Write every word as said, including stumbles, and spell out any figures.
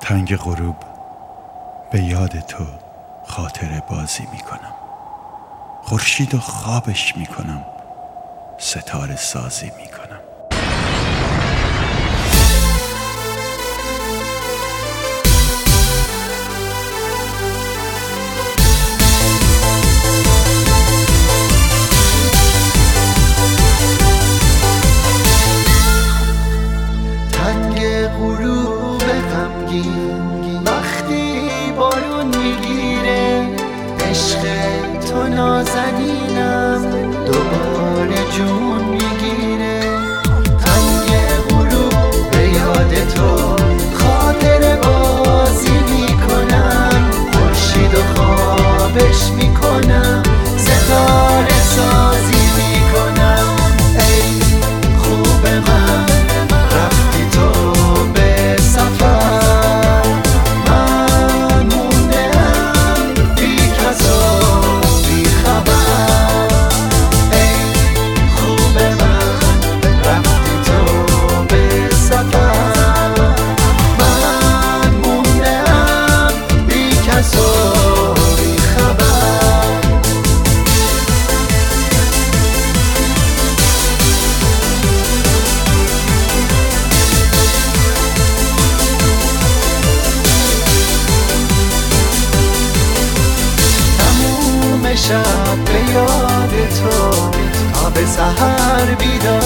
تنگ غروب به یاد تو خاطر بازی میکنم، خورشید و خوابش میکنم، ستاره سازی میکنم. تنگ غروب غمگین وقتی بارون میگیره، عشق تو نازنینم دوباره جون میگیره. تنگ غروب به یاد تو خاطر بازی میکنم، خورشید و خوابش میکنم، ستاره سازی میکنم. ای خوب من رفتی تو به سفر، من موندم بی کس و بی خبر. ای خوب من رفتی تو به سفر، من موندم بی کس و بی خبر. تموم شب به یاد تو تا به سحر بیدار